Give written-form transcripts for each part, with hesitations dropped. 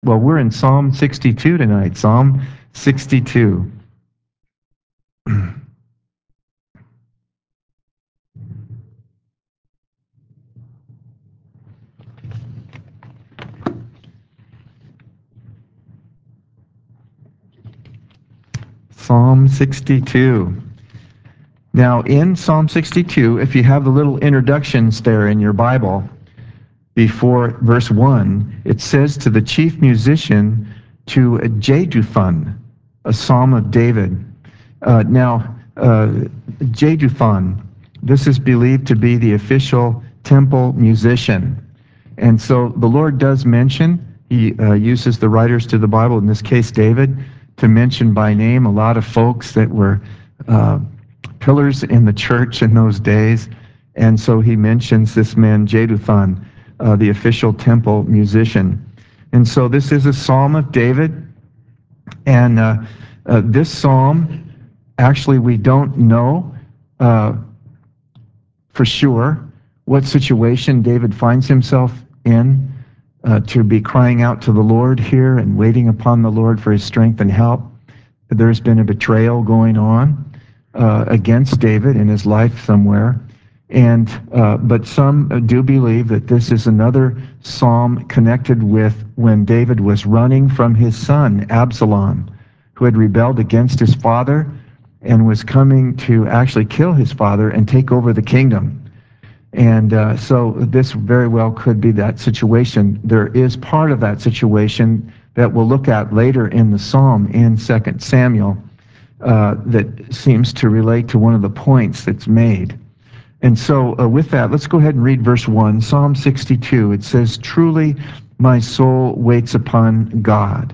Well, we're in Psalm 62 tonight. Psalm 62. Psalm 62. Now, in Psalm 62, if you have the little introductions there in your Bible, before verse 1, it says to the chief musician, to Jeduthun, a psalm of David. Jeduthun, this is believed to be the official temple musician. And so the Lord does mention, he uses the writers to the Bible, in this case David, to mention by name a lot of folks that were pillars in the church in those days. And so he mentions this man, Jeduthun, the official temple musician. And so this is a psalm of David. And this psalm, actually, we don't know for sure what situation David finds himself in to be crying out to the Lord here and waiting upon the Lord for his strength and help. There's been a betrayal going on against David in his life somewhere. And but some do believe that this is another psalm connected with when David was running from his son Absalom, who had rebelled against his father and was coming to actually kill his father and take over the kingdom. And so this very well could be that situation. There is part of that situation that we'll look at later in the psalm in 2 Samuel that seems to relate to one of the points that's made. And so with that, let's go ahead and read verse 1, Psalm 62. It says, "Truly my soul waits upon God.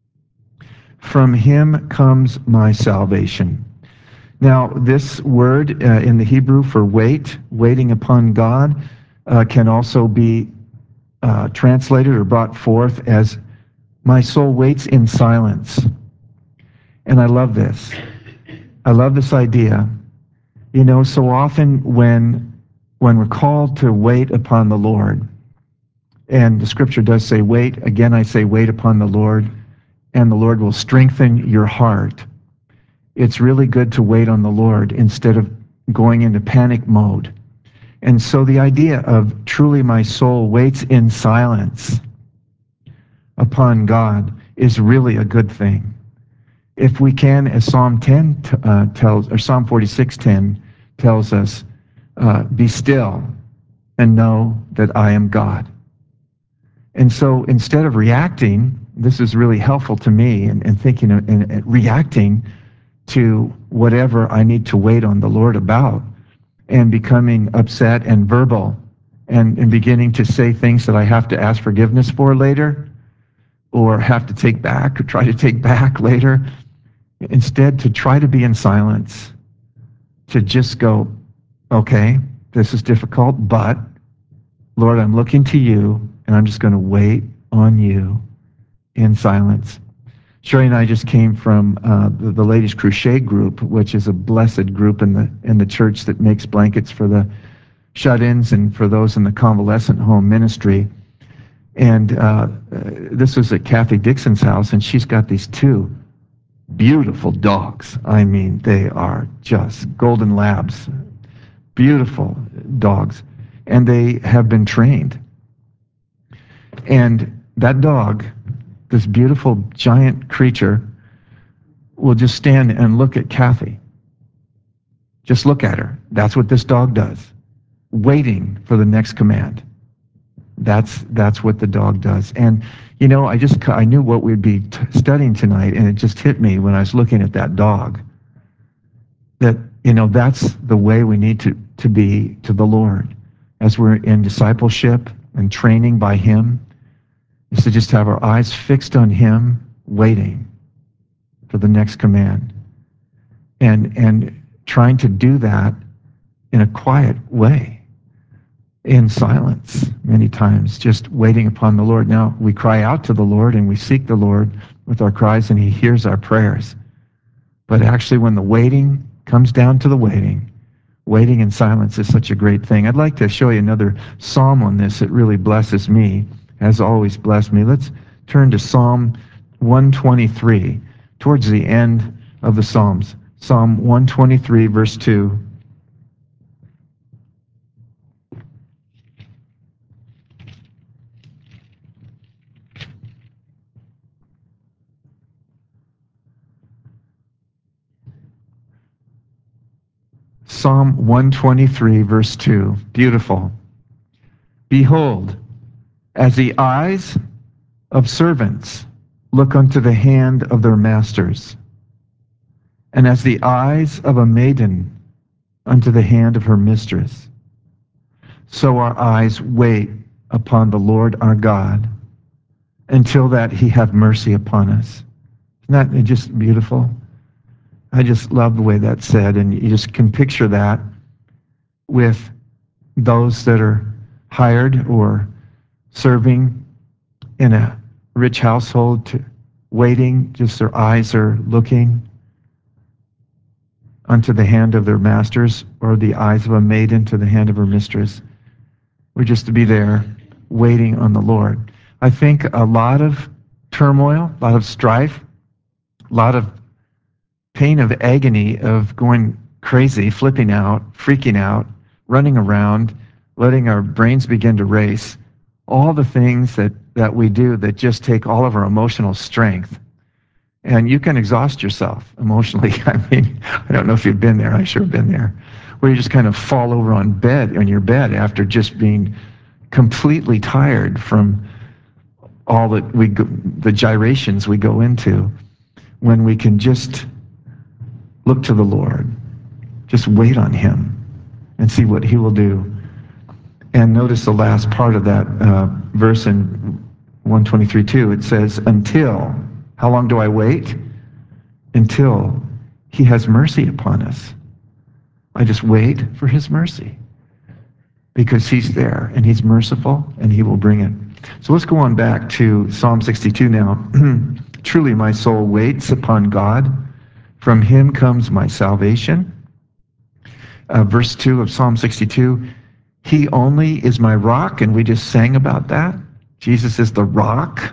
From him comes my salvation." Now, this word in the Hebrew for wait, waiting upon God, can also be translated or brought forth as, "My soul waits in silence." And I love this. I love this idea. You know, so often when we're called to wait upon the Lord, and the scripture does say wait, again I say wait upon the Lord, and the Lord will strengthen your heart. It's really good to wait on the Lord instead of going into panic mode. And so the idea of truly my soul waits in silence upon God is really a good thing. If we can, as Psalm 10 tells, or Psalm 46:10 tells us, be still and know that I am God. And so instead of reacting, this is really helpful to me and thinking and reacting to whatever I need to wait on the Lord about and becoming upset and verbal and beginning to say things that I have to ask forgiveness for later or have to take back or try to take back later. Instead, to try to be in silence, to just go, okay, this is difficult, but Lord, I'm looking to you, and I'm just going to wait on you in silence. Sherry and I just came from the Ladies Crochet Group, which is a blessed group in the church that makes blankets for the shut-ins and for those in the convalescent home ministry. And this was at Kathy Dixon's house, and she's got these two beautiful dogs. I mean, they are just golden labs, beautiful dogs, and they have been trained. And that dog, this beautiful giant creature, will just stand and look at Kathy. Just look at her. That's what this dog does, waiting for the next command. That's what the dog does. And you know, I knew what we'd be studying tonight, and it just hit me when I was looking at that dog. That, you know, that's the way we need to be to the Lord as we're in discipleship and training by Him, is to just have our eyes fixed on Him, waiting for the next command, and trying to do that in a quiet way, in silence many times, just waiting upon the Lord. Now, we cry out to the Lord and we seek the Lord with our cries, and He hears our prayers. But actually, when the waiting comes down to the waiting in silence is such a great thing. I'd like to show you another psalm on this that really blesses me, has always blessed me. Let's turn to Psalm 123, towards the end of the Psalms. Psalm 123, verse 2. Psalm 123, verse 2. Beautiful. Behold, as the eyes of servants look unto the hand of their masters, and as the eyes of a maiden unto the hand of her mistress, so our eyes wait upon the Lord our God, until that he have mercy upon us. Isn't that just beautiful? I just love the way that's said, and you just can picture that with those that are hired or serving in a rich household, waiting, just their eyes are looking unto the hand of their masters, or the eyes of a maiden to the hand of her mistress. We're just to be there waiting on the Lord. I think a lot of turmoil, a lot of strife, a lot of pain of agony of going crazy, flipping out, freaking out, running around, letting our brains begin to race, all the things that we do that just take all of our emotional strength. And you can exhaust yourself emotionally. I mean, I don't know if you've been there. I sure have been there. Where you just kind of fall over on your bed after just being completely tired from all the gyrations we go into, when we can just look to the Lord, just wait on him and see what he will do. And notice the last part of that verse in 123:2. It says, until, how long do I wait? Until he has mercy upon us. I just wait for his mercy, because he's there and he's merciful and he will bring it. So let's go on back to Psalm 62 now. Truly my soul waits upon God. From him comes my salvation. Verse 2 of Psalm 62, he only is my rock, and we just sang about that. Jesus is the rock.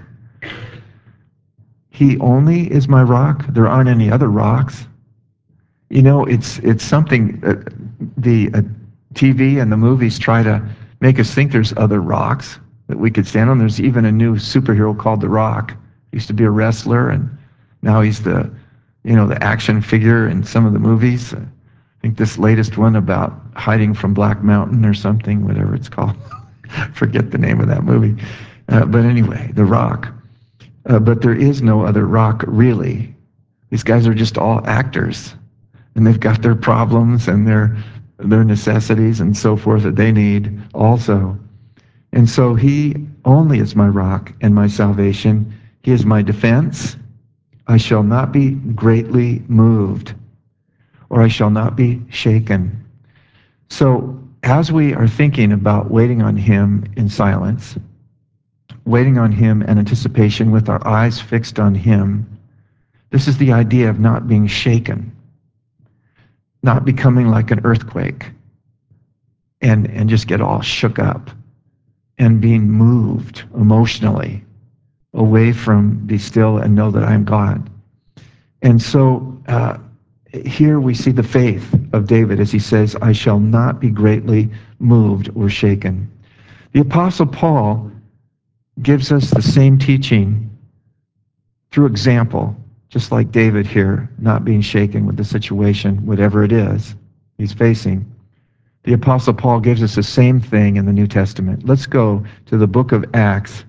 He only is my rock. There aren't any other rocks. You know, it's something, the TV and the movies try to make us think there's other rocks that we could stand on. There's even a new superhero called The Rock. He used to be a wrestler, and now he's the action figure in some of the movies. I think this latest one about hiding from Black Mountain or something, whatever it's called. Forget the name of that movie. But anyway, The Rock. But there is no other rock, really. These guys are just all actors, and they've got their problems and their necessities and so forth that they need also. And so he only is my rock and my salvation. He is my defense. I shall not be greatly moved, or I shall not be shaken. So as we are thinking about waiting on him in silence, waiting on him in anticipation with our eyes fixed on him, this is the idea of not being shaken, not becoming like an earthquake and just get all shook up, and being moved emotionally away from be still and know that I am God. And so here we see the faith of David as he says, I shall not be greatly moved or shaken. The Apostle Paul gives us the same teaching through example, just like David here, not being shaken with the situation, whatever it is he's facing. The Apostle Paul gives us the same thing in the New Testament. Let's go to the book of Acts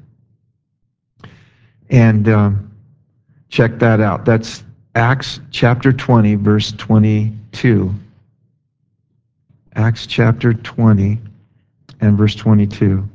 and check that out. That's Acts chapter 20, verse 22. Acts chapter 20 and verse 22.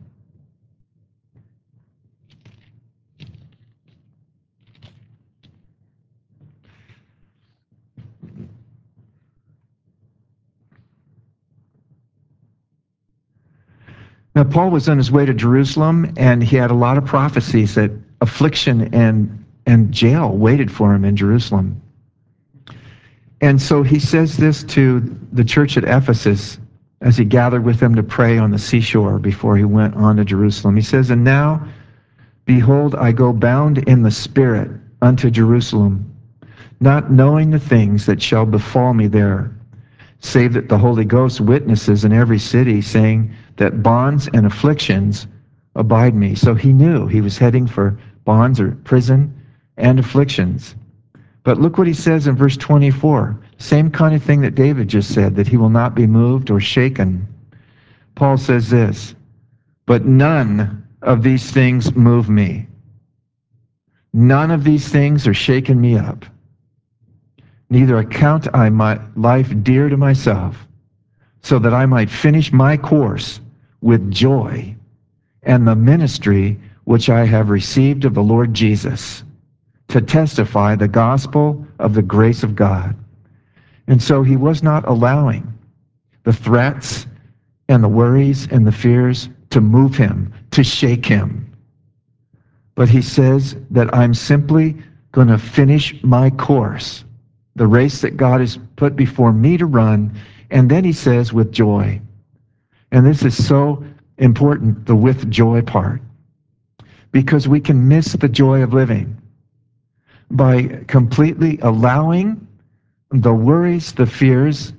Now, Paul was on his way to Jerusalem, and he had a lot of prophecies that affliction and jail waited for him in Jerusalem. And so he says this to the church at Ephesus as he gathered with them to pray on the seashore before he went on to Jerusalem. He says, and now Behold, I go bound in the Spirit unto Jerusalem, not knowing the things that shall befall me there, save that the Holy Ghost witnesses in every city, saying that bonds and afflictions abide me. So he knew he was heading for bonds or prison and afflictions. But look what he says in verse 24. Same kind of thing that David just said, that he will not be moved or shaken. Paul says this, but none of these things move me. None of these things are shaking me up. Neither account I my life dear to myself, so that I might finish my course with joy and the ministry which I have received of the Lord Jesus, to testify the gospel of the grace of God. And so he was not allowing the threats and the worries and the fears to move him, to shake him. But he says that I'm simply going to finish my course, the race that God has put before me to run. And then he says, with joy. And this is so important, the with joy part, because we can miss the joy of living by completely allowing the worries, the fears,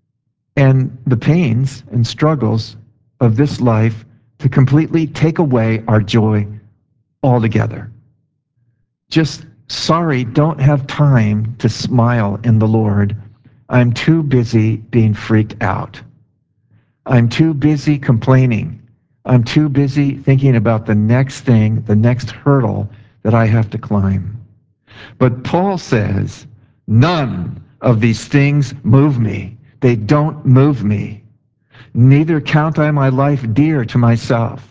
and the pains and struggles of this life to completely take away our joy altogether. Just sorry, don't have time to smile in the Lord. I'm too busy being freaked out. I'm too busy complaining. I'm too busy thinking about the next thing, the next hurdle that I have to climb. But Paul says, none of these things move me. They don't move me. Neither count I my life dear to myself,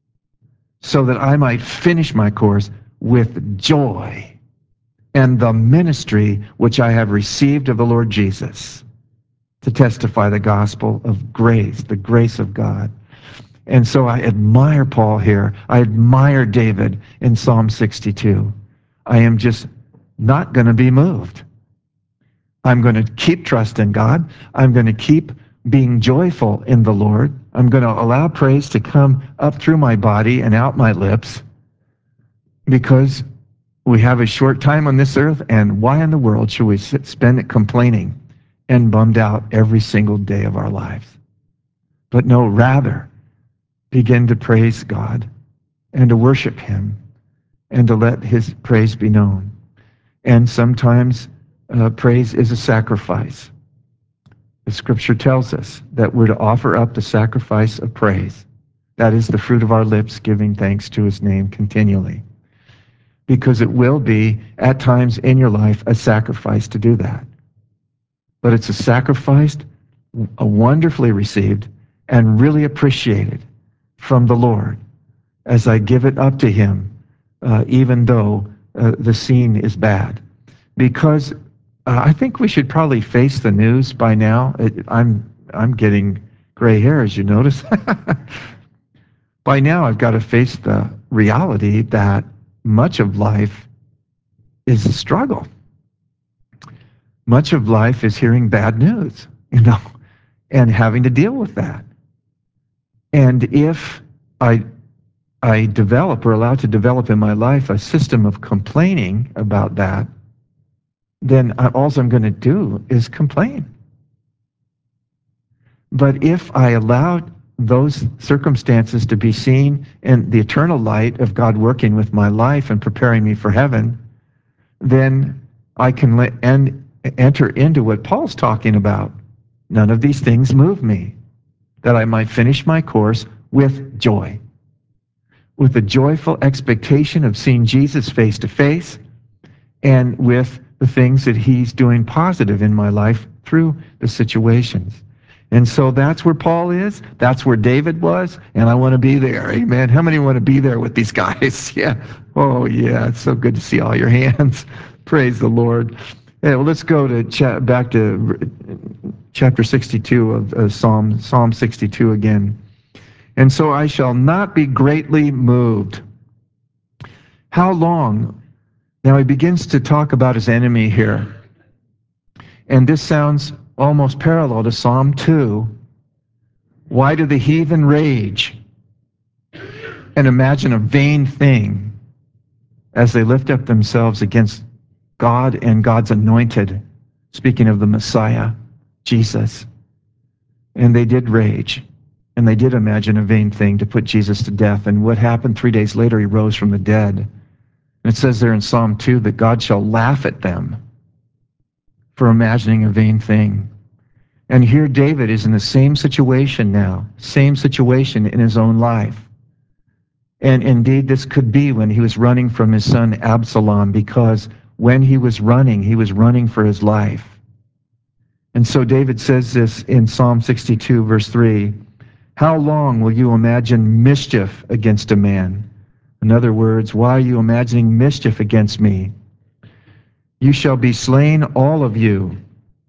so that I might finish my course with joy and the ministry which I have received of the Lord Jesus, to testify the gospel of grace, the grace of God. And so I admire Paul here. I admire David in Psalm 62. I am just not going to be moved. I'm going to keep trusting God. I'm going to keep being joyful in the Lord. I'm going to allow praise to come up through my body and out my lips, because we have a short time on this earth, and why in the world should we spend it complaining and bummed out every single day of our lives? But no, rather begin to praise God and to worship him and to let his praise be known. And sometimes praise is a sacrifice. The scripture tells us that we're to offer up the sacrifice of praise. That is the fruit of our lips, giving thanks to his name continually. Because it will be, at times in your life, a sacrifice to do that. But it's a sacrifice wonderfully received and really appreciated from the Lord as I give it up to him, even though the scene is bad. Because I think we should probably face the news by now. I'm getting gray hair, as you notice. By now, I've got to face the reality that much of life is a struggle. Much of life is hearing bad news, and having to deal with that. And if I develop or allow to develop in my life a system of complaining about that, then all I'm going to do is complain. But if I allow those circumstances to be seen in the eternal light of God working with my life and preparing me for heaven, then I can enter into what Paul's talking about. None of these things move me, that I might finish my course with joy, with a joyful expectation of seeing Jesus face to face, and with the things that he's doing positive in my life through the situations. And so that's where Paul is. That's where David was. And I want to be there. Amen. How many want to be there with these guys? Yeah. Oh, yeah. It's so good to see all your hands. Praise the Lord. Yeah, well, let's go to back to chapter 62 of Psalm 62 again. And so I shall not be greatly moved. How long? Now he begins to talk about his enemy here. And this sounds almost parallel to Psalm 2. Why do the heathen rage and imagine a vain thing? as they lift up themselves against God and God's anointed, speaking of the Messiah, Jesus. And they did rage, and they did imagine a vain thing to put Jesus to death. And what happened 3 days later, he rose from the dead. And it says there in Psalm 2 that God shall laugh at them for imagining a vain thing. And here David is in the same situation now, same situation in his own life. And indeed, this could be when he was running from his son Absalom, because when he was running for his life. And so David says this in Psalm 62, verse 3, "How long will you imagine mischief against a man?" In other words, why are you imagining mischief against me? "You shall be slain, all of you,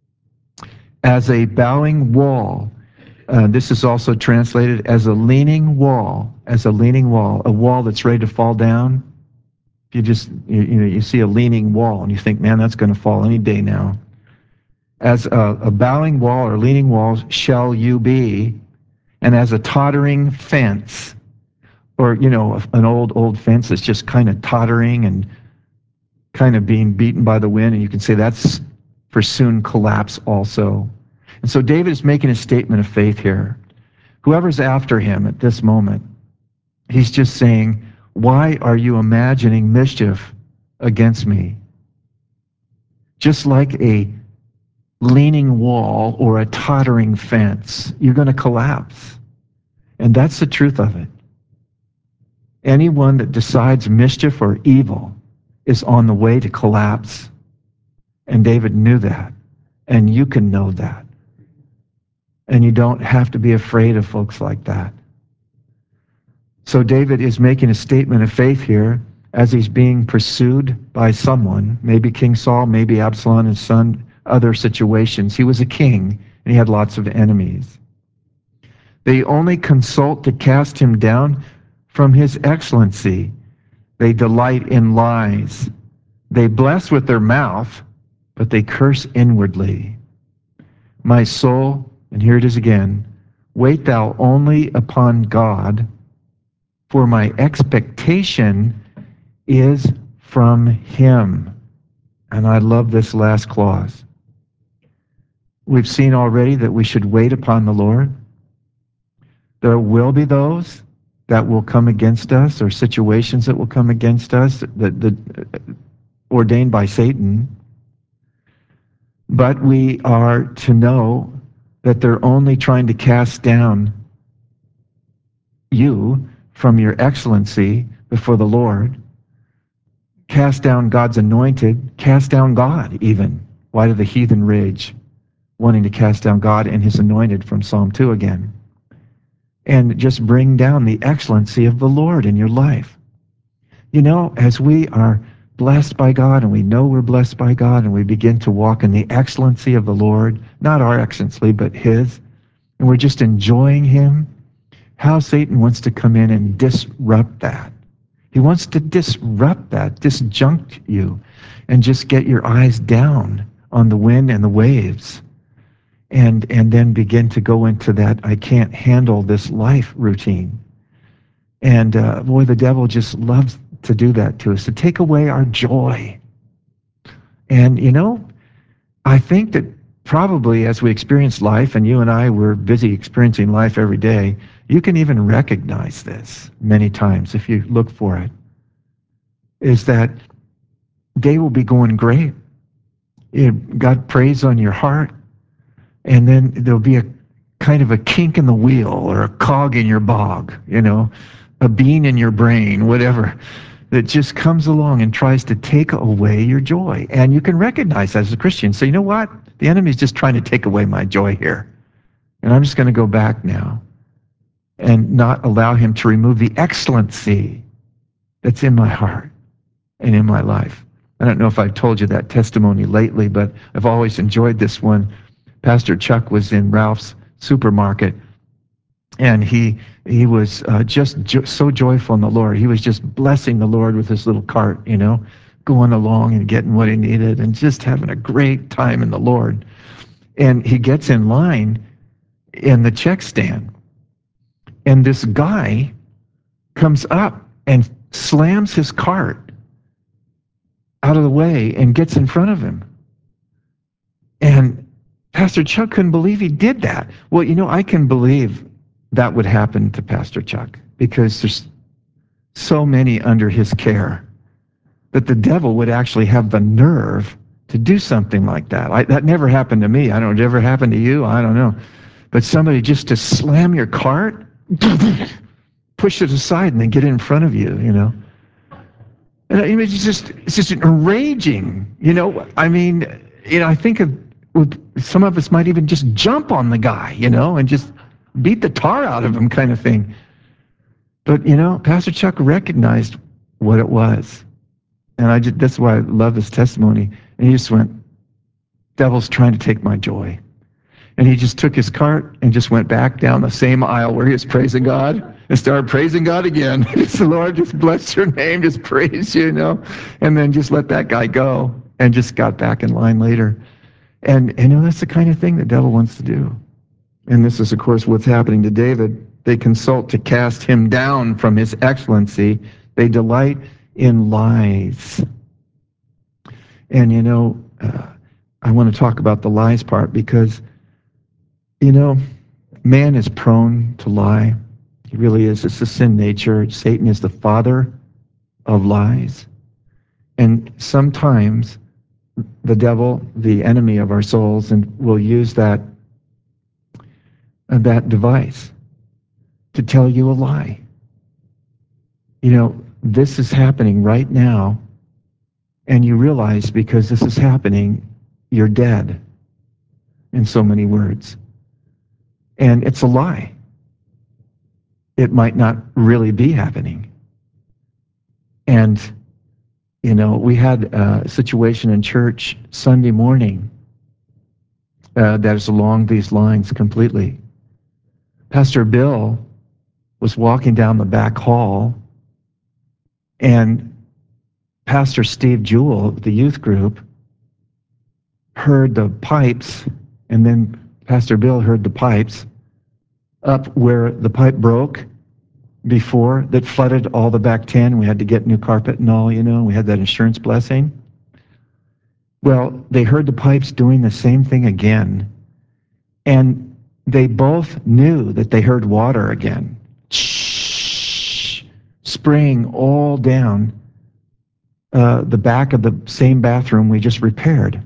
as a bowing wall." This is also translated as a leaning wall, a wall that's ready to fall down. If you see a leaning wall and you think, man, that's going to fall any day now. As a bowing wall or leaning wall shall you be, and as a tottering fence, or, an old fence that's just kind of tottering and kind of being beaten by the wind, and you can say that's for soon collapse also. And so David is making a statement of faith here. Whoever's after him at this moment, he's just saying, why are you imagining mischief against me? Just like a leaning wall or a tottering fence, you're going to collapse. And that's the truth of it. Anyone that decides mischief or evil is on the way to collapse. And David knew that. And you can know that. And you don't have to be afraid of folks like that. So David is making a statement of faith here as he's being pursued by someone, maybe King Saul, maybe Absalom, his son, other situations. He was a king, and he had lots of enemies. They only consult to cast him down from his excellency. They delight in lies. They bless with their mouth, but they curse inwardly. My soul, and here it is again, wait thou only upon God, for my expectation is from him. And I love this last clause. We've seen already that we should wait upon the Lord. There will be those that will come against us, or situations that will come against us that ordained by Satan. But we are to know that they're only trying to cast down you from your excellency before the Lord. Cast down God's anointed, cast down God even. Why do the heathen rage? Wanting to cast down God and his anointed from Psalm 2 again. And just bring down the excellency of the Lord in your life. As we are blessed by God, and we know we're blessed by God, and we begin to walk in the excellency of the Lord, not our excellency, but his, and we're just enjoying him, how Satan wants to come in and disrupt that. He wants to disrupt that, disjunct you, and just get your eyes down on the wind and the waves, and then begin to go into that I can't handle this life routine. And boy, the devil just loves to do that to us, to take away our joy. And I think that probably as we experience life, and you and I, we're busy experiencing life every day, you can even recognize this many times if you look for it, is that day will be going great. God prays on your heart, and then there'll be a kind of a kink in the wheel, or a cog in your bog, a bean in your brain, whatever, that just comes along and tries to take away your joy. And you can recognize that as a Christian. So you know what? The enemy's just trying to take away my joy here. And I'm just going to go back now and not allow him to remove the excellency that's in my heart and in my life. I don't know if I've told you that testimony lately, but I've always enjoyed this one. Pastor Chuck was in Ralph's supermarket, and he was just so joyful in the Lord. He was just blessing the Lord with his little cart, going along and getting what he needed and just having a great time in the Lord. And he gets in line in the check stand, and this guy comes up and slams his cart out of the way and gets in front of him. And Pastor Chuck couldn't believe he did that. Well, I can believe that would happen to Pastor Chuck because there's so many under his care that the devil would actually have the nerve to do something like that. That never happened to me. I don't know, did it ever happen to you? I don't know. But somebody just to slam your cart, push it aside and then get in front of you, And it's just enraging, I think of some of us might even just jump on the guy, and just beat the tar out of him kind of thing. But, Pastor Chuck recognized what it was. And that's why I love this testimony. And he just went, devil's trying to take my joy. And he just took his cart and just went back down the same aisle where he was praising God and started praising God again. He said, Lord, just bless your name, just praise you, and then just let that guy go and just got back in line later. And that's the kind of thing the devil wants to do. And this is, of course, what's happening to David. They consult to cast him down from his excellency. They delight in lies. And, I want to talk about the lies part because, man is prone to lie. He really is. It's a sin nature. Satan is the father of lies. And sometimes the devil, the enemy of our souls, and will use that device to tell you a lie. This is happening right now, and you realize because this is happening, you're dead, in so many words. And it's a lie. It might not really be happening. And, we had a situation in church Sunday morning that is along these lines completely. Pastor Bill was walking down the back hall, and Pastor Steve Jewell, the youth group, heard the pipes, and then Pastor Bill heard the pipes up where the pipe broke before that flooded all the back 10. We had to get new carpet and all, we had that insurance blessing. Well, they heard the pipes doing the same thing again, and they both knew that they heard water again, spraying all down the back of the same bathroom we just repaired.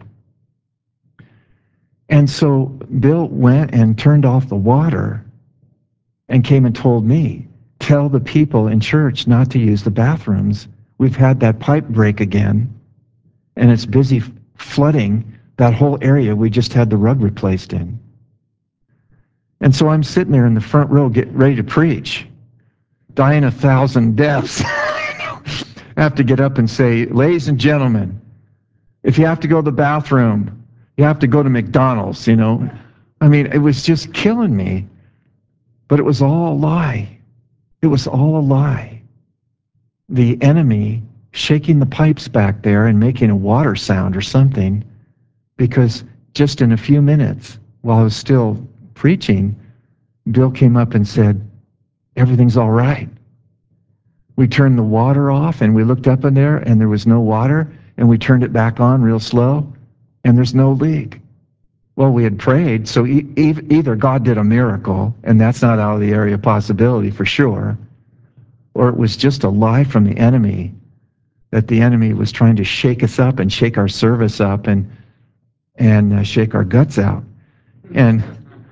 And so Bill went and turned off the water and came and told me, tell the people in church not to use the bathrooms. We've had that pipe break again, and it's busy flooding that whole area we just had the rug replaced in. And so I'm sitting there in the front row getting ready to preach, dying 1,000 deaths. I have to get up and say, ladies and gentlemen, if you have to go to the bathroom, you have to go to McDonald's, I mean, it was just killing me. But it was all a lie. It was all a lie. The enemy shaking the pipes back there and making a water sound or something, because just in a few minutes, while I was still preaching, Bill came up and said, everything's all right. We turned the water off and we looked up in there and there was no water, and we turned it back on real slow and there's no leak. Well, we had prayed, so either God did a miracle, and that's not out of the area of possibility for sure, or it was just a lie from the enemy, that the enemy was trying to shake us up and shake our service up and shake our guts out. And,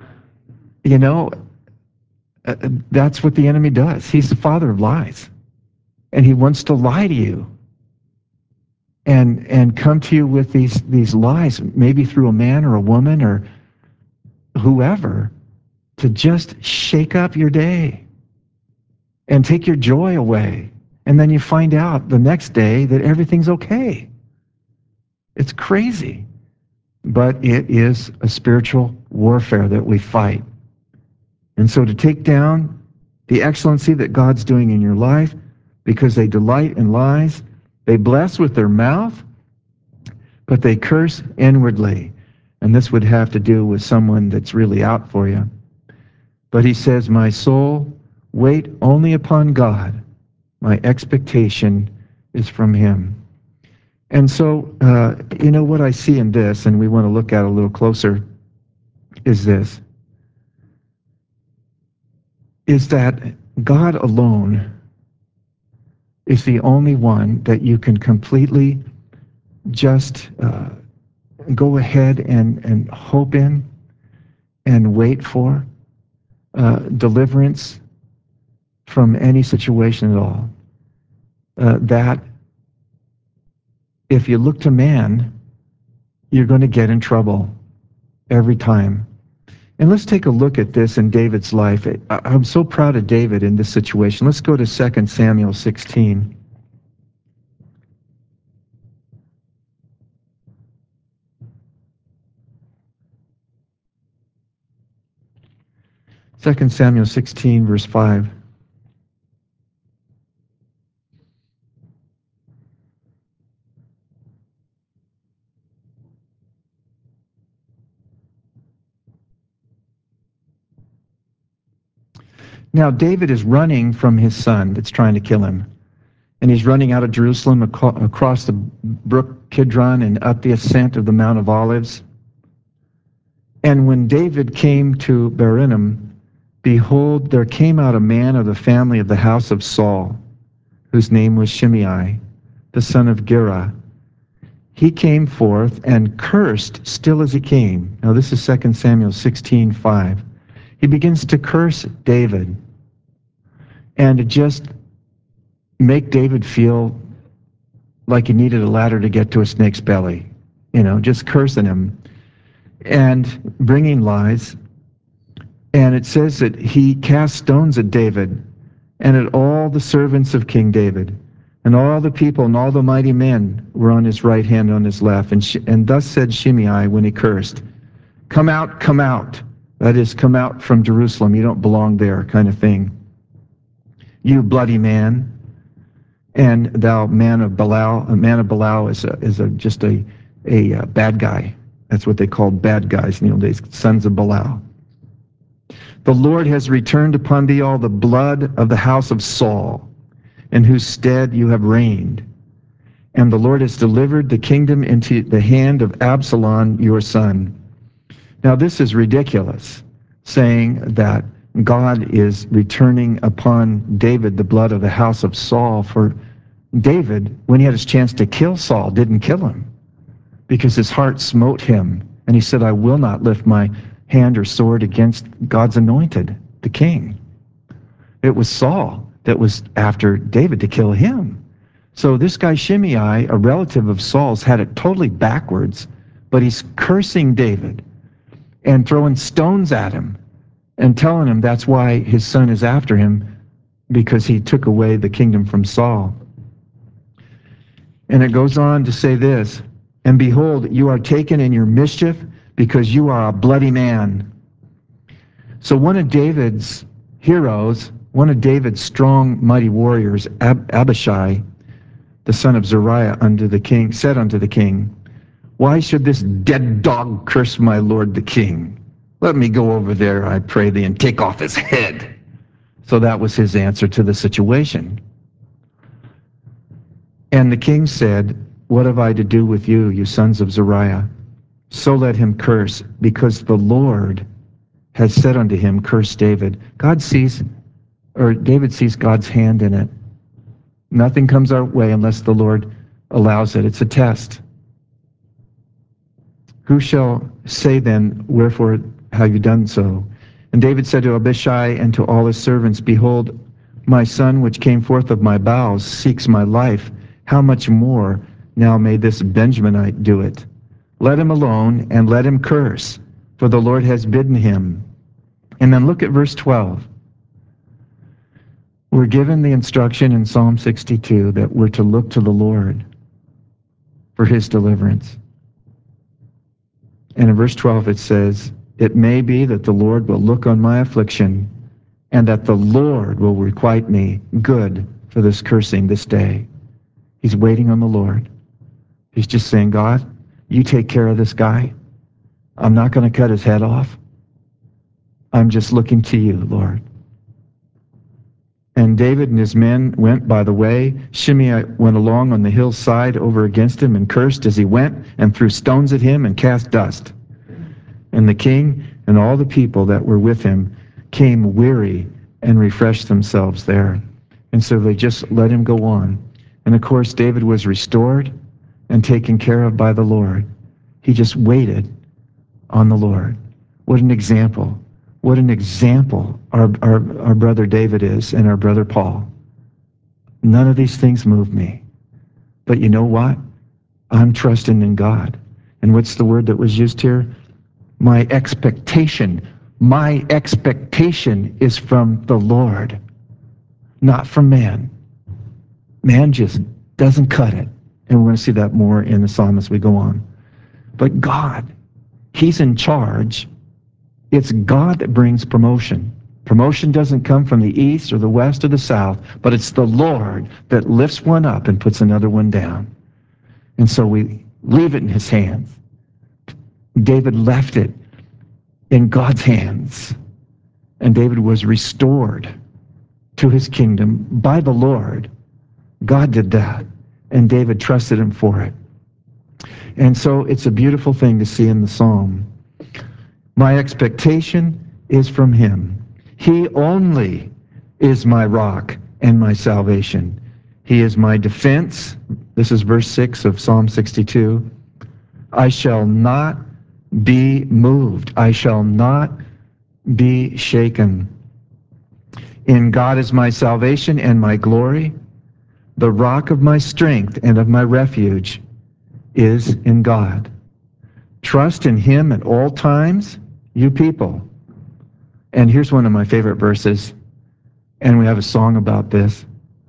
that's what the enemy does. He's the father of lies, and he wants to lie to you and come to you with these lies, maybe through a man or a woman or whoever, to just shake up your day and take your joy away. And then you find out the next day that everything's okay. It's crazy. But it is a spiritual warfare that we fight. And so to take down the excellency that God's doing in your life, because they delight in lies, they bless with their mouth, but they curse inwardly. And this would have to do with someone that's really out for you. But he says, my soul, wait only upon God. My expectation is from him. And so, what I see in this, and we want to look at a little closer, is this, is that God alone is the only one that you can completely just go ahead and hope in and wait for deliverance from any situation at all. That if you look to man, you're going to get in trouble every time. And let's take a look at this in David's life. I'm so proud of David in this situation. Let's go to 2 Samuel 16. 2 Samuel 16, verse 5. Now, David is running from his son that's trying to kill him. And he's running out of Jerusalem across the brook Kidron and up the ascent of the Mount of Olives. And when David came to Baranum, behold, there came out a man of the family of the house of Saul, whose name was Shimei, the son of Gera. He came forth and cursed still as he came. Now this is 2 Samuel 16:5. He begins to curse David and to just make David feel like he needed a ladder to get to a snake's belly, just cursing him and bringing lies. And it says that he cast stones at David and at all the servants of King David. And all the people and all the mighty men were on his right hand, on his left. And thus said Shimei when he cursed, come out, come out. That is, come out from Jerusalem. You don't belong there, kind of thing. You bloody man. And thou man of Belial. A man of Belial is just a bad guy. That's what they called bad guys in the old days, sons of Belial. The Lord has returned upon thee all the blood of the house of Saul, in whose stead you have reigned. And the Lord has delivered the kingdom into the hand of Absalom, your son. Now this is ridiculous, saying that God is returning upon David the blood of the house of Saul. For David, when he had his chance to kill Saul, didn't kill him because his heart smote him. And he said, I will not lift my hand or sword against God's anointed, the king. It was Saul that was after David to kill him. So this guy Shimei, a relative of Saul's, had it totally backwards, but he's cursing David and throwing stones at him and telling him that's why his son is after him, because he took away the kingdom from Saul. And it goes on to say this, and behold, you are taken in your mischief, because you are a bloody man. So one of David's heroes, one of David's strong, mighty warriors, Abishai, the son of Zeruiah, said unto the king, why should this dead dog curse my lord the king? Let me go over there, I pray thee, and take off his head. So that was his answer to the situation. And the king said, what have I to do with you, you sons of Zeruiah? So let him curse, because the Lord has said unto him, curse David. David sees God's hand in it. Nothing comes our way unless the Lord allows it. It's a test. Who shall say then, wherefore have you done so? And David said to Abishai and to all his servants, behold, my son which came forth of my bowels seeks my life. How much more now may this Benjaminite do it? Let him alone and let him curse, for the Lord has bidden him. And then look at verse 12. We're given the instruction in Psalm 62 that we're to look to the Lord for his deliverance. And in verse 12 it says, it may be that the Lord will look on my affliction, and that the Lord will requite me good for this cursing this day. He's waiting on the Lord. He's just saying, God, you take care of this guy. I'm not going to cut his head off. I'm just looking to you, Lord. And David and his men went by the way. Shimei went along on the hillside over against him and cursed as he went, and threw stones at him and cast dust. And the king and all the people that were with him came weary and refreshed themselves there. And so they just let him go on. And of course, David was restored and taken care of by the Lord. He just waited on the Lord. What an example. What an example our brother David is, and our brother Paul. None of these things move me. But you know what? I'm trusting in God. And what's the word that was used here? My expectation. My expectation is from the Lord, not from man. Man just doesn't cut it. And we're going to see that more in the psalm as we go on. But God, He's in charge. It's God that brings promotion. Promotion doesn't come from the east or the west or the south, but it's the Lord that lifts one up and puts another one down. And so we leave it in His hands. David left it in God's hands, and David was restored to his kingdom by the Lord. God did that, and David trusted Him for it. And so it's a beautiful thing to see in the psalm. My expectation is from Him. He only is my rock and my salvation. He is my defense. This is verse 6 of Psalm 62. I shall not be moved. I shall not be shaken. In God is my salvation and my glory. The rock of my strength and of my refuge is in God. Trust in Him at all times, you people. And here's one of my favorite verses, and we have a song about this.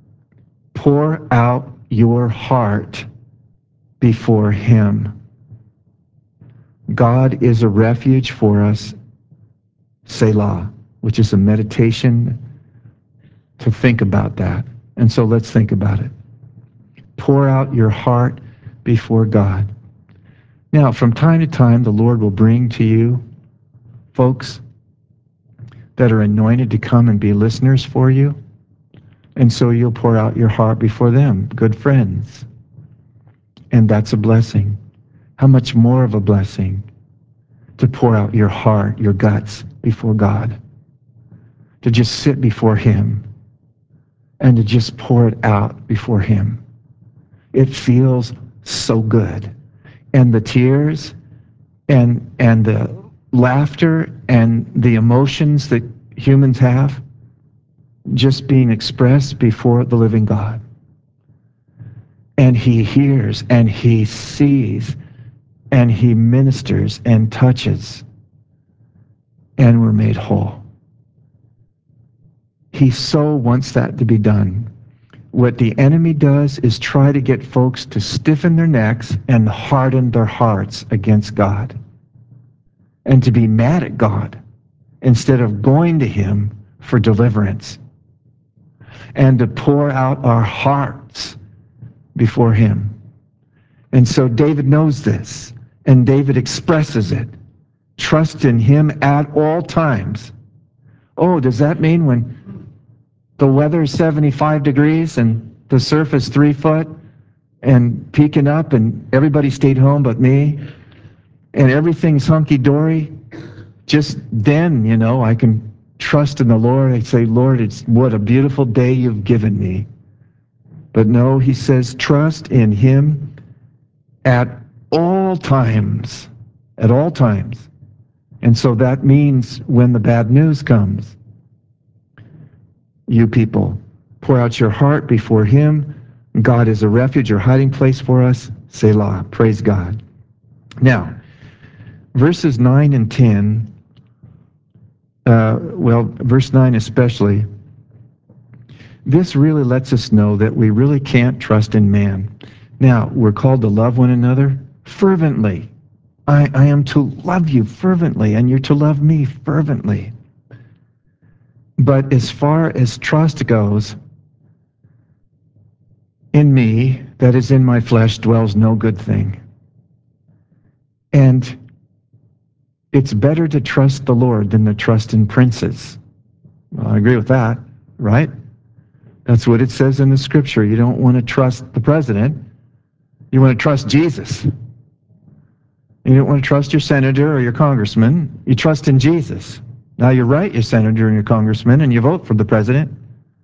Pour out your heart before Him. God is a refuge for us, Selah, which is a meditation to think about that. And so let's think about it. Pour out your heart before God. Now, from time to time, the Lord will bring to you folks that are anointed to come and be listeners for you. And so you'll pour out your heart before them, good friends. And that's a blessing. How much more of a blessing to pour out your heart, your guts before God. To just sit before Him and to just pour it out before Him. It feels so good. And the tears and the laughter and the emotions that humans have just being expressed before the living God. And He hears and He sees and He ministers and touches, and we're made whole. He so wants that to be done. What the enemy does is try to get folks to stiffen their necks and harden their hearts against God, and to be mad at God instead of going to Him for deliverance, and to pour out our hearts before Him. And so David knows this, and David expresses it. Trust in Him at all times. Oh, does that mean when the weather is 75 degrees and the surf is 3 foot and peaking up and everybody stayed home but me and everything's hunky-dory? Just then, I can trust in the Lord. I say, Lord, it's what a beautiful day you've given me. But no, He says, trust in Him at all times. At all times. And so that means when the bad news comes, you people, pour out your heart before Him. God is a refuge or hiding place for us. Selah. Praise God. Now, verses 9 and 10, verse 9 especially, this really lets us know that we really can't trust in man. Now, we're called to love one another fervently. I am to love you fervently, and you're to love me fervently. But as far as trust goes, in me, that is in my flesh, dwells no good thing. And it's better to trust the Lord than to trust in princes. Well, I agree with that, right? That's what it says in the scripture. You don't want to trust the president. You want to trust Jesus. You don't want to trust your senator or your congressman. You trust in Jesus. Now you write your senator and your congressman and you vote for the president.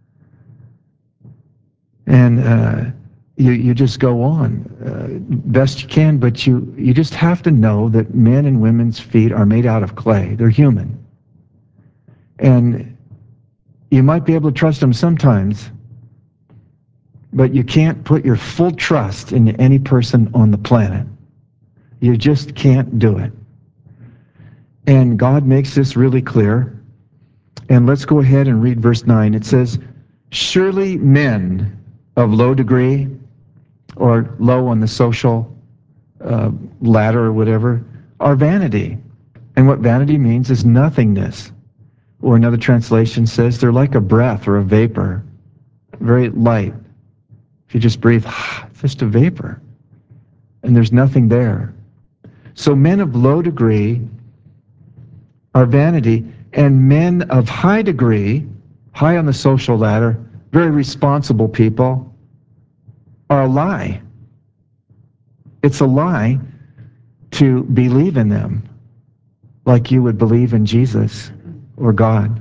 And you just go on best you can, but you just have to know that men and women's feet are made out of clay. They're human. And you might be able to trust them sometimes, but you can't put your full trust in any person on the planet. You just can't do it. And God makes this really clear. And let's go ahead and read verse 9. It says, surely men of low degree, or low on the social ladder or whatever, are vanity. And what vanity means is nothingness. Or another translation says they're like a breath or a vapor, very light. If you just breathe, it's just a vapor. And there's nothing there. So men of low degree are vanity, and men of high degree, high on the social ladder, very responsible people, are a lie. It's a lie to believe in them like you would believe in Jesus or God.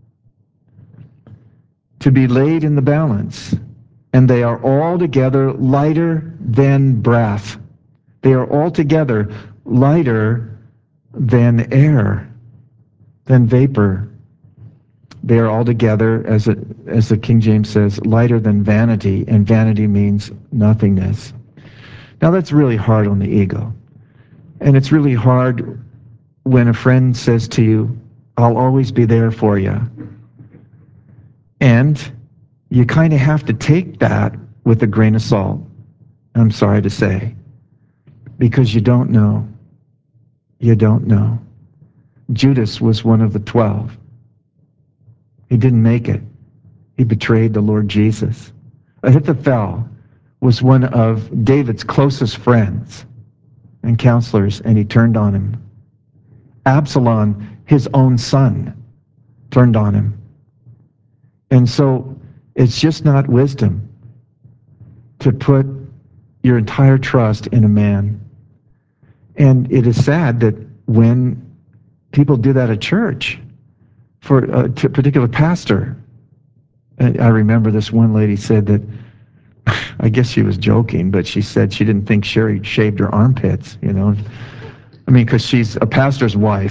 To be laid in the balance, and they are altogether lighter than breath. They are altogether lighter than air, than vapor. They are altogether, as the King James says, lighter than vanity, and vanity means nothingness. Now that's really hard on the ego. And it's really hard when a friend says to you, I'll always be there for you. And you kind of have to take that with a grain of salt, I'm sorry to say, because you don't know. You don't know. Judas was one of the 12. He didn't make it. He betrayed the Lord Jesus. Ahithophel was one of David's closest friends and counselors, and he turned on him. Absalom, his own son, turned on him. And so it's just not wisdom to put your entire trust in a man. And it is sad that when people do that at church for a particular pastor, I remember this one lady said that, I guess she was joking, but she said she didn't think Sherry shaved her armpits, I mean, because she's a pastor's wife,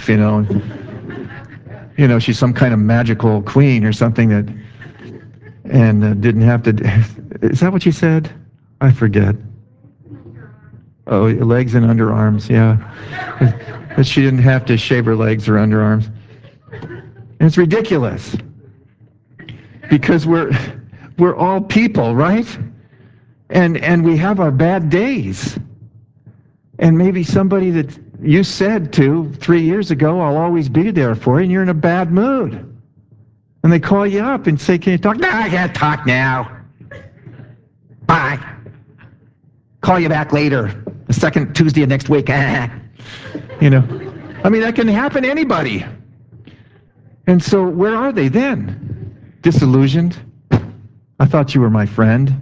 she's some kind of magical queen or something and didn't have to, is that what she said? I forget. Oh, legs and underarms, yeah. But she didn't have to shave her legs or underarms. And it's ridiculous. Because we're all people, right? And we have our bad days. And maybe somebody that you said to 3 years ago, I'll always be there for you, and you're in a bad mood. And they call you up and say, can you talk? No, I can't talk now. Bye. Call you back later, the second Tuesday of next week. I mean, that can happen to anybody. And so where are they then? Disillusioned? I thought you were my friend.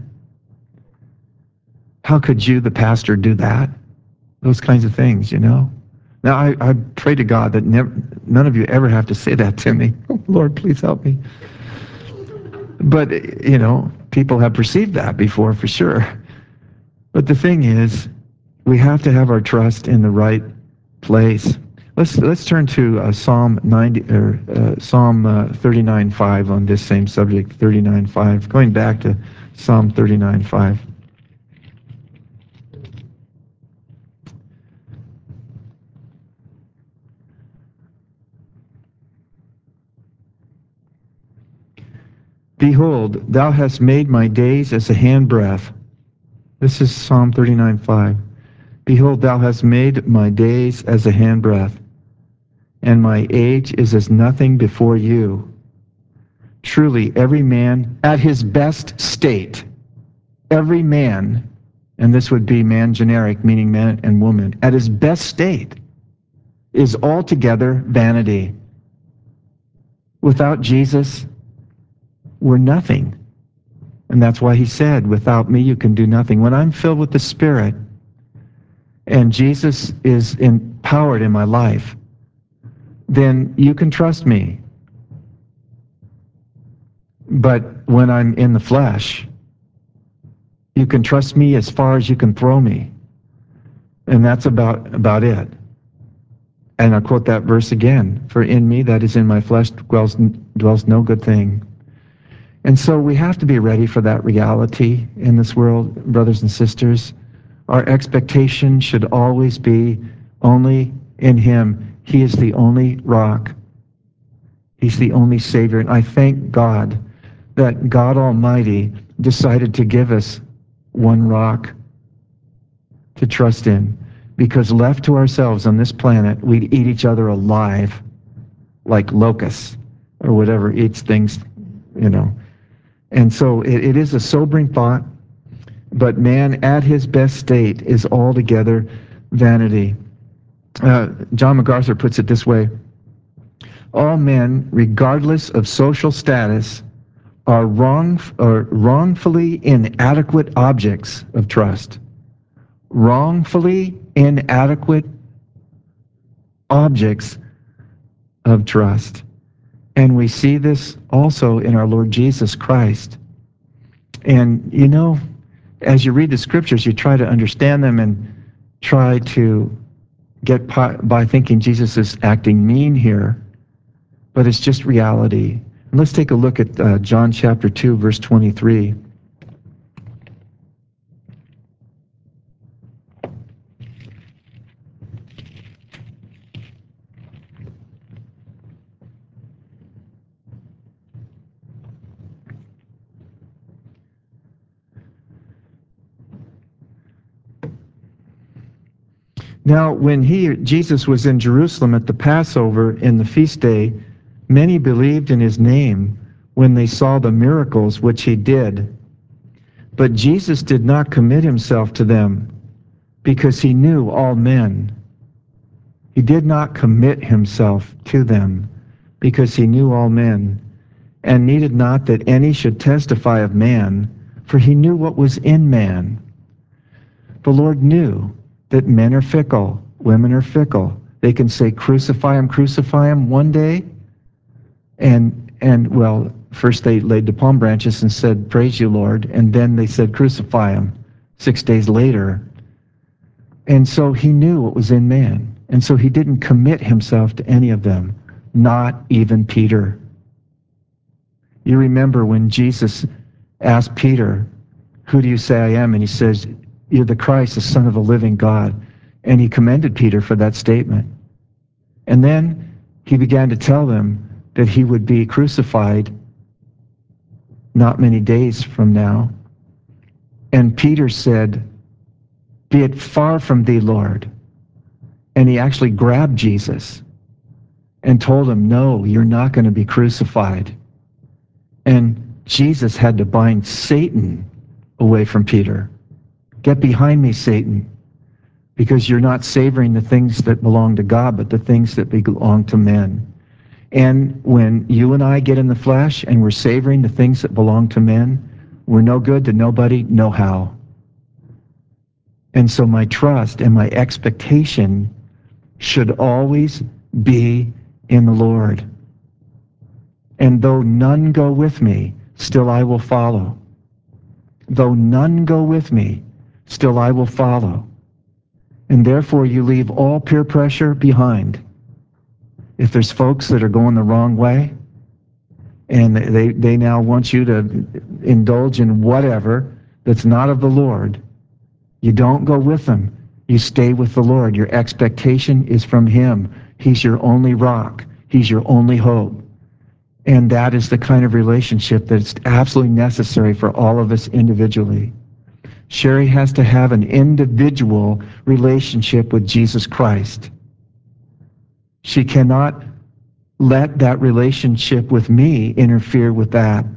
How could you, the pastor, do that? Those kinds of things, Now, I pray to God that none of you ever have to say that to me. Oh, Lord, please help me. But, people have perceived that before, for sure. But the thing is, we have to have our trust in the right place. Let's turn to Psalm 39:5 on this same subject, 39:5. Going back to Psalm 39:5. Behold, thou hast made my days as a handbreadth. This is Psalm 39:5. Behold, thou hast made my days as a handbreadth, and my age is as nothing before you. Truly, every man at his best state, every man, and this would be man generic, meaning man and woman, at his best state is altogether vanity. Without Jesus, we're nothing. And that's why he said, without me you can do nothing. When I'm filled with the Spirit and Jesus is empowered in my life, then you can trust me. But when I'm in the flesh, you can trust me as far as you can throw me. And that's about it. And I'll quote that verse again. For in me, that is in my flesh, dwells no good thing. And so we have to be ready for that reality in this world, brothers and sisters. Our expectation should always be only in him. He is the only rock. He's the only Savior. And I thank God that God Almighty decided to give us one rock to trust in. Because left to ourselves on this planet, we'd eat each other alive like locusts or whatever eats things, you know. And so it is a sobering thought, but man at his best state is altogether vanity. John MacArthur puts it this way: all men, regardless of social status, are wrongfully inadequate objects of trust. Wrongfully inadequate objects of trust. And we see this also in our Lord Jesus Christ. And you know, as you read the scriptures, you try to understand them and try to get by thinking Jesus is acting mean here, but it's just reality. And let's take a look at John chapter 2, verse 23. Now, when Jesus was in Jerusalem at the Passover in the feast day, many believed in his name when they saw the miracles which he did. But Jesus did not commit himself to them, because he knew all men. He did not commit himself to them, because he knew all men, and needed not that any should testify of man, for he knew what was in man. The Lord knew that men are fickle, women are fickle. They can say, crucify him one day, and well, first they laid the palm branches and said, praise you, Lord, and then they said, crucify him 6 days later. And so he knew what was in man, and so he didn't commit himself to any of them, not even Peter. You remember when Jesus asked Peter, who do you say I am? And he says, you're the Christ, the Son of the living God. And he commended Peter for that statement. And then he began to tell them that he would be crucified not many days from now. And Peter said, be it far from thee, Lord. And he actually grabbed Jesus and told him, no, you're not going to be crucified. And Jesus had to bind Satan away from Peter. Get behind me, Satan, because you're not savoring the things that belong to God, but the things that belong to men. And when you and I get in the flesh and we're savoring the things that belong to men, we're no good to nobody, no how. And so my trust and my expectation should always be in the Lord. And though none go with me, still I will follow. Though none go with me, still I will follow. And therefore you leave all peer pressure behind. If there's folks that are going the wrong way, and they now want you to indulge in whatever that's not of the Lord, you don't go with them. You stay with the Lord. Your expectation is from him. He's your only rock. He's your only hope. And that is the kind of relationship that's absolutely necessary for all of us individually. Sherry has to have an individual relationship with Jesus Christ. She cannot let that relationship with me interfere with that.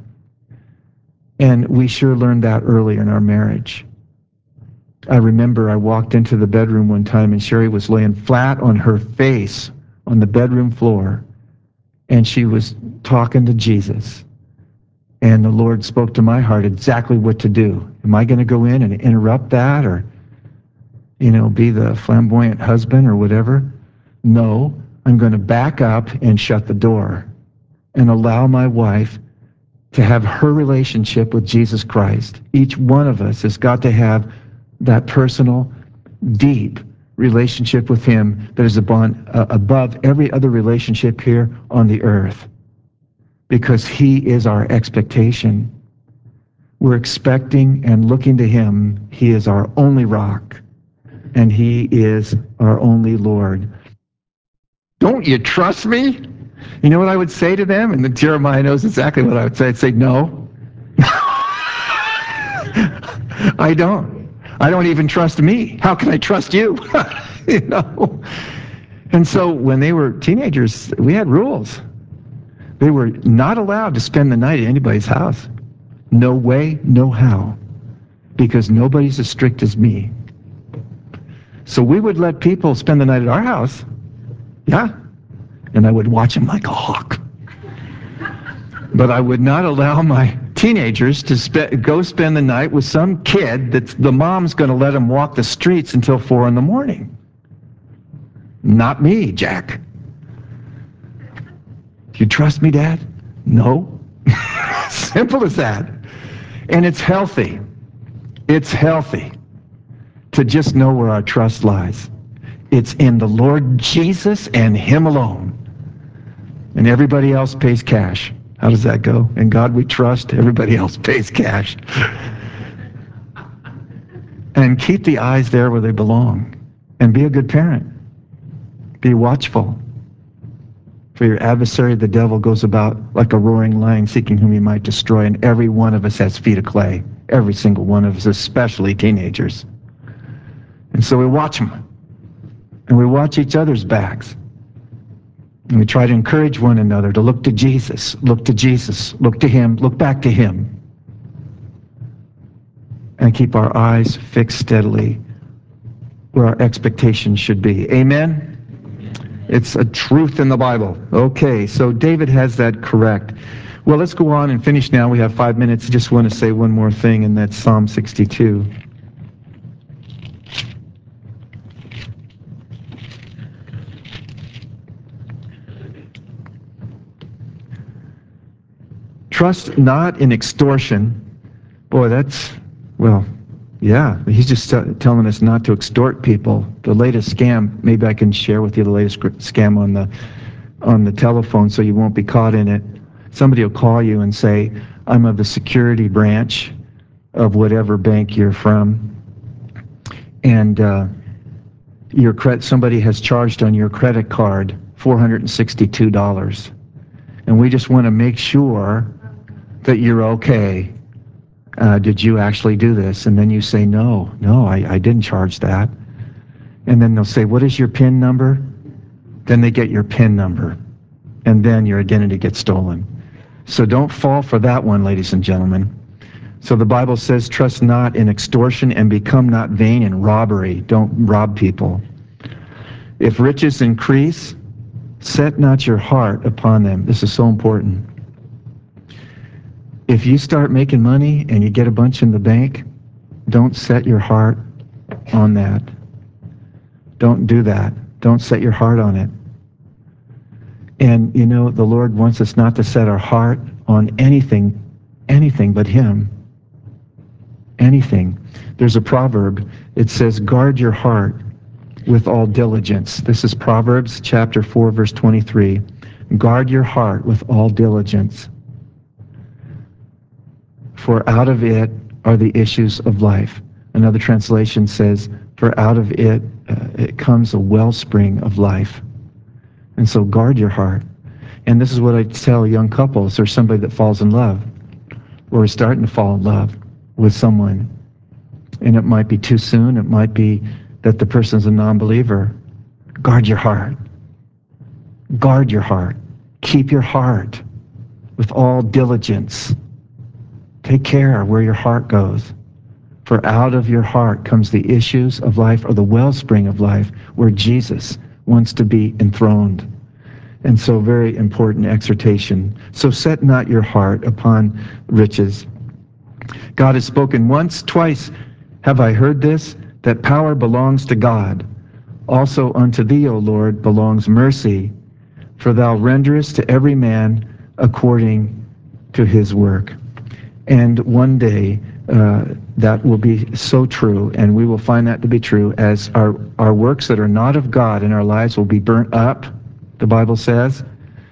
And we sure learned that earlier in our marriage. I remember I walked into the bedroom one time and Sherry was laying flat on her face on the bedroom floor, and she was talking to Jesus. And the Lord spoke to my heart exactly what to do. Am I going to go in and interrupt that, or, be the flamboyant husband or whatever? No, I'm going to back up and shut the door and allow my wife to have her relationship with Jesus Christ. Each one of us has got to have that personal, deep relationship with him that is above every other relationship here on the earth, because he is our expectation. We're expecting and looking to him. He is our only rock, and he is our only Lord. Don't you trust me? You know what I would say to them? And Jeremiah knows exactly what I would say. I'd say, no. I don't. I don't even trust me. How can I trust you? you know? And so when they were teenagers, we had rules. They were not allowed to spend the night at anybody's house. No way, no how. Because nobody's as strict as me. So we would let people spend the night at our house. Yeah. And I would watch them like a hawk. But I would not allow my teenagers to go spend the night with some kid that the mom's going to let them walk the streets until 4 a.m. Not me, Jack. Do you trust me, Dad? No. Simple as that. And it's healthy. It's healthy to just know where our trust lies. It's in the Lord Jesus and him alone. And everybody else pays cash. How does that go? In God we trust, everybody else pays cash. And keep the eyes there where they belong. And be a good parent. Be watchful. For your adversary, the devil, goes about like a roaring lion seeking whom he might destroy. And every one of us has feet of clay. Every single one of us, especially teenagers. And so we watch them. And we watch each other's backs. And we try to encourage one another to look to Jesus, look to Jesus, look to him, look back to him. And keep our eyes fixed steadily where our expectations should be. Amen? It's a truth in the Bible. Okay, so David has that correct. Well, let's go on and finish now. We have 5 minutes. Just want to say one more thing, and that's Psalm 62. Trust not in extortion. Boy, yeah, he's just telling us not to extort people. The latest scam, maybe I can share with you the latest scam on the telephone so you won't be caught in it. Somebody will call you and say, I'm of the security branch of whatever bank you're from, and somebody has charged on your credit card $462, and we just want to make sure that you're okay. Did you actually do this? And then you say, no, I didn't charge that. And then they'll say, what is your PIN number? Then they get your PIN number, and then your identity gets stolen. So don't fall for that one, ladies and gentlemen. So the Bible says, trust not in extortion and become not vain in robbery. Don't rob people. If riches increase, set not your heart upon them. This is so important. If you start making money and you get a bunch in the bank, don't set your heart on that. Don't do that. Don't set your heart on it. And the Lord wants us not to set our heart on anything but him. Anything. There's a proverb. It says, guard your heart with all diligence. This is Proverbs chapter 4, verse 23. Guard your heart with all diligence, for out of it are the issues of life. Another translation says, for out of it, it comes a wellspring of life. And so guard your heart. And this is what I tell young couples or somebody that falls in love, or is starting to fall in love with someone. And it might be too soon. It might be that the person's a non-believer. Guard your heart. Guard your heart. Keep your heart with all diligence. Take care where your heart goes. For out of your heart comes the issues of life, or the wellspring of life, where Jesus wants to be enthroned. And so very important exhortation. So set not your heart upon riches. God has spoken once, twice have I heard this, that power belongs to God. Also unto thee, O Lord, belongs mercy, for thou renderest to every man according to his work. And one day that will be so true, and we will find that to be true as our works that are not of God in our lives will be burnt up, the Bible says,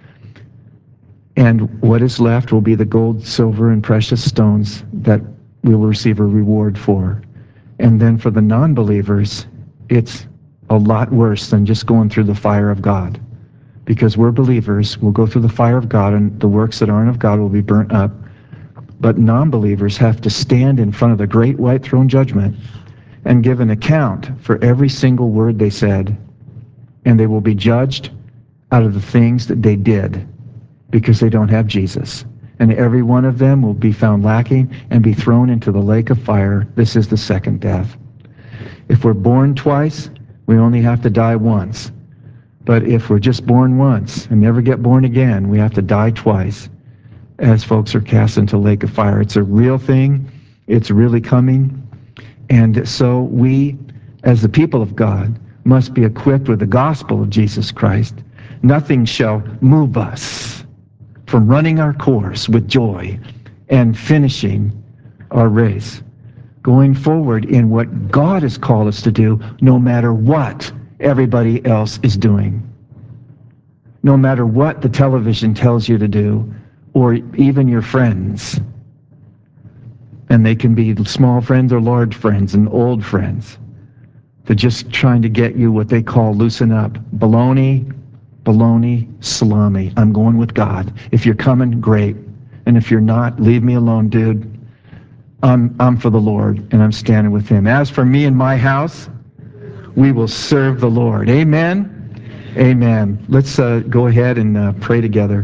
and what is left will be the gold, silver, and precious stones that we will receive a reward for. And then for the non-believers, it's a lot worse than just going through the fire of God. Because we're believers, we'll go through the fire of God, and the works that aren't of God will be burnt up. But non-believers have to stand in front of the great white throne judgment and give an account for every single word they said. And they will be judged out of the things that they did because they don't have Jesus. And every one of them will be found lacking and be thrown into the lake of fire. This is the second death. If we're born twice, we only have to die once. But if we're just born once and never get born again, we have to die twice as folks are cast into the lake of fire. It's a real thing. It's really coming. And so we, as the people of God, must be equipped with the gospel of Jesus Christ. Nothing shall move us from running our course with joy and finishing our race, going forward in what God has called us to do, no matter what everybody else is doing, no matter what the television tells you to do, or even your friends. And they can be small friends or large friends and old friends. They're just trying to get you what they call loosen up. Baloney, salami. I'm going with God. If you're coming, great. And if you're not, leave me alone, dude. I'm for the Lord, and I'm standing with him. As for me and my house, we will serve the Lord. Amen? Amen. Let's go ahead and pray together.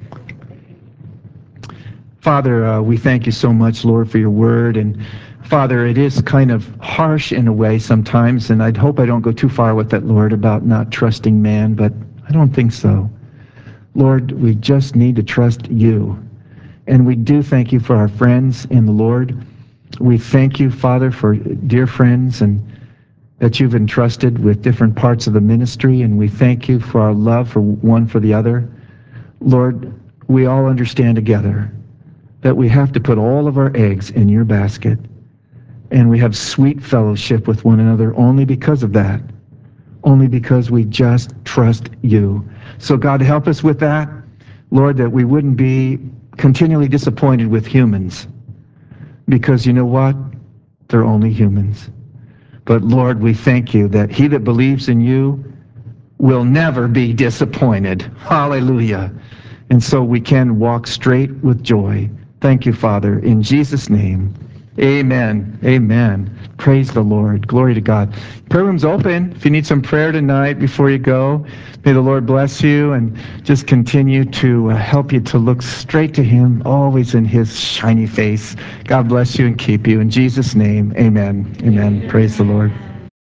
Father, we thank you so much, Lord, for your word. And Father, it is kind of harsh in a way sometimes, and I'd hope I don't go too far with that, Lord, about not trusting man, but I don't think so. Lord, we just need to trust you. And we do thank you for our friends in the Lord. We thank you, Father, for dear friends and that you've entrusted with different parts of the ministry, and we thank you for our love for one for the other. Lord, we all understand together that we have to put all of our eggs in your basket, and we have sweet fellowship with one another only because of that, only because we just trust you. So God, help us with that, Lord, that we wouldn't be continually disappointed with humans, because you know what? They're only humans. But Lord, we thank you that he that believes in you will never be disappointed. Hallelujah. And so we can walk straight with joy. Thank you, Father, in Jesus' name. Amen. Amen. Praise the Lord. Glory to God. Prayer room's open. If you need some prayer tonight before you go, may the Lord bless you and just continue to help you to look straight to him, always in his shiny face. God bless you and keep you. In Jesus' name, amen. Amen. Praise the Lord.